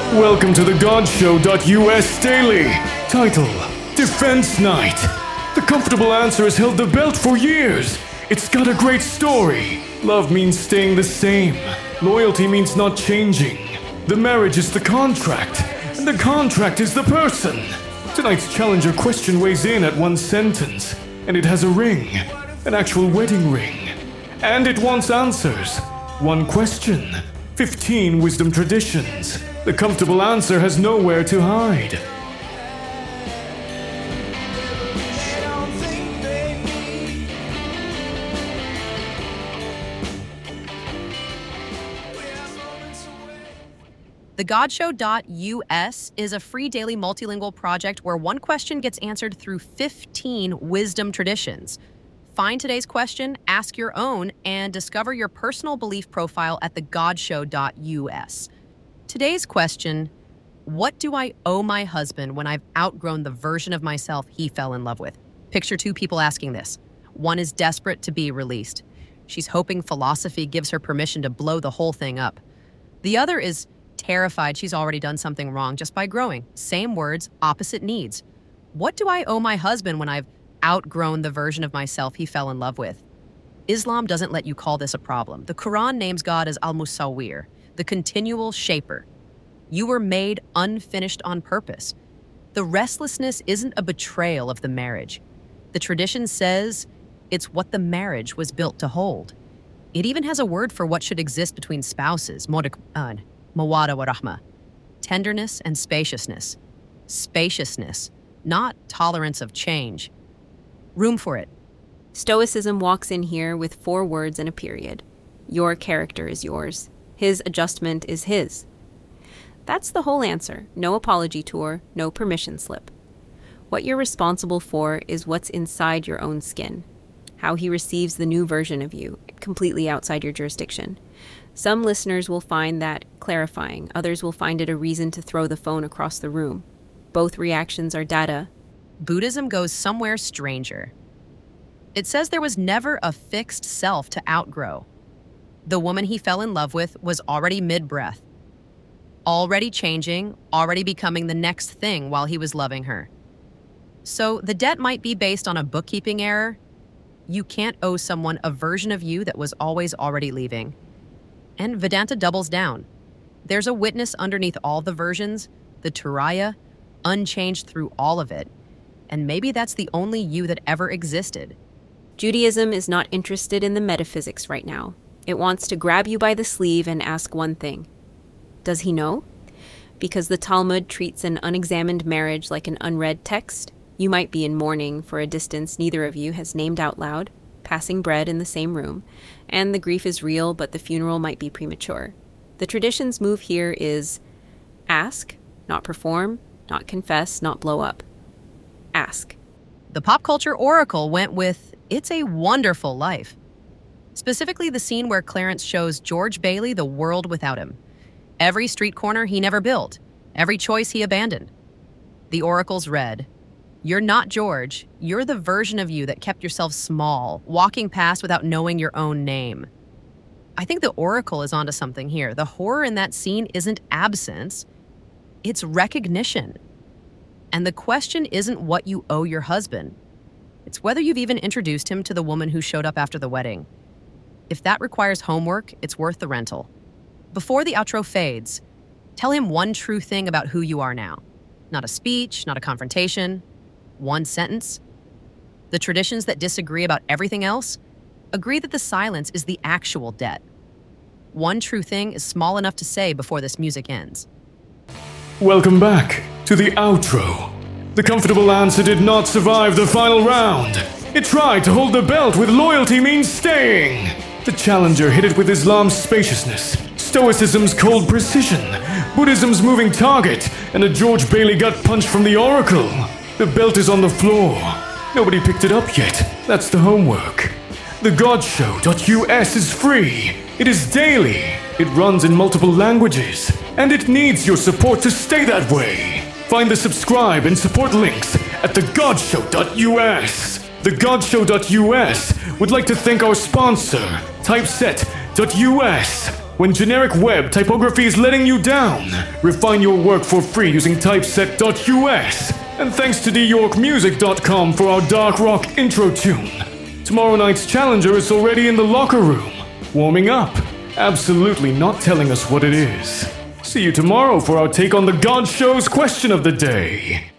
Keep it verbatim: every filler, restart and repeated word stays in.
Welcome to the God Show dot U S Daily. Title: Defense Night. The comfortable answer has held the belt for years. It's got a great story. Love means staying the same. Loyalty means not changing. The marriage is the contract, and the contract is the person. Tonight's challenger question weighs in at one sentence, and it has a ring, an actual wedding ring. And it wants answers. One question, fifteen wisdom traditions. The comfortable answer has nowhere to hide. The God Show dot U S is a free daily multilingual project where one question gets answered through fifteen wisdom traditions. Find today's question, ask your own, and discover your personal belief profile at the God Show dot U S. Today's question: what do I owe my husband when I've outgrown the version of myself he fell in love with? Picture two people asking this. One is desperate to be released. She's hoping philosophy gives her permission to blow the whole thing up. The other is terrified she's already done something wrong just by growing. Same words, opposite needs. What do I owe my husband when I've outgrown the version of myself he fell in love with? Islam doesn't let you call this a problem. The Quran names God as Al-Musawwir, the continual shaper. You were made unfinished on purpose. The restlessness isn't a betrayal of the marriage. The tradition says it's what the marriage was built to hold. It even has a word for what should exist between spouses, uh, mawada wa rahma, tenderness and spaciousness. Spaciousness, not tolerance of change. Room for it. Stoicism walks in here with four words and a period. Your character is yours. His adjustment is his. That's the whole answer. No apology tour, no permission slip. What you're responsible for is what's inside your own skin. How he receives the new version of you, completely outside your jurisdiction. Some listeners will find that clarifying. Others will find it a reason to throw the phone across the room. Both reactions are data. Buddhism goes somewhere stranger. It says there was never a fixed self to outgrow. The woman he fell in love with was already mid-breath, already changing, already becoming the next thing while he was loving her. So the debt might be based on a bookkeeping error. You can't owe someone a version of you that was always already leaving. And Vedanta doubles down. There's a witness underneath all the versions, the Turaya, unchanged through all of it. And maybe that's the only you that ever existed. Judaism is not interested in the metaphysics right now. It wants to grab you by the sleeve and ask one thing. Does he know? Because the Talmud treats an unexamined marriage like an unread text, you might be in mourning for a distance neither of you has named out loud, passing bread in the same room, and the grief is real, but the funeral might be premature. The tradition's move here is ask, not perform, not confess, not blow up. Ask. The pop culture oracle went with It's a Wonderful Life. Specifically the scene where Clarence shows George Bailey the world without him. Every street corner he never built. Every choice he abandoned. The oracle's read, you're not George. You're the version of you that kept yourself small, walking past without knowing your own name. I think the oracle is onto something here. The horror in that scene isn't absence. It's recognition. And the question isn't what you owe your husband. It's whether you've even introduced him to the woman who showed up after the wedding. If that requires homework, it's worth the rental. Before the outro fades, tell him one true thing about who you are now. Not a speech, not a confrontation. One sentence. The traditions that disagree about everything else agree that the silence is the actual debt. One true thing is small enough to say before this music ends. Welcome back to the outro. The comfortable answer did not survive the final round. It tried to hold the belt with loyalty means staying. The challenger hit it with Islam's spaciousness, Stoicism's cold precision, Buddhism's moving target, and a George Bailey gut punch from the oracle. The belt is on the floor. Nobody picked it up yet. That's the homework. The God Show dot U S is free. It is daily. It runs in multiple languages. And it needs your support to stay that way. Find the subscribe and support links at the God Show dot U S. The God Show dot U S would like to thank our sponsor, Typeset dot U S. when generic web typography is letting you down. Refine your work for free using typeset dot U S. And thanks to d york music dot com for our dark rock intro tune. Tomorrow night's challenger is already in the locker room, warming up, absolutely not telling us what it is. See you tomorrow for our take on the God Show's question of the day.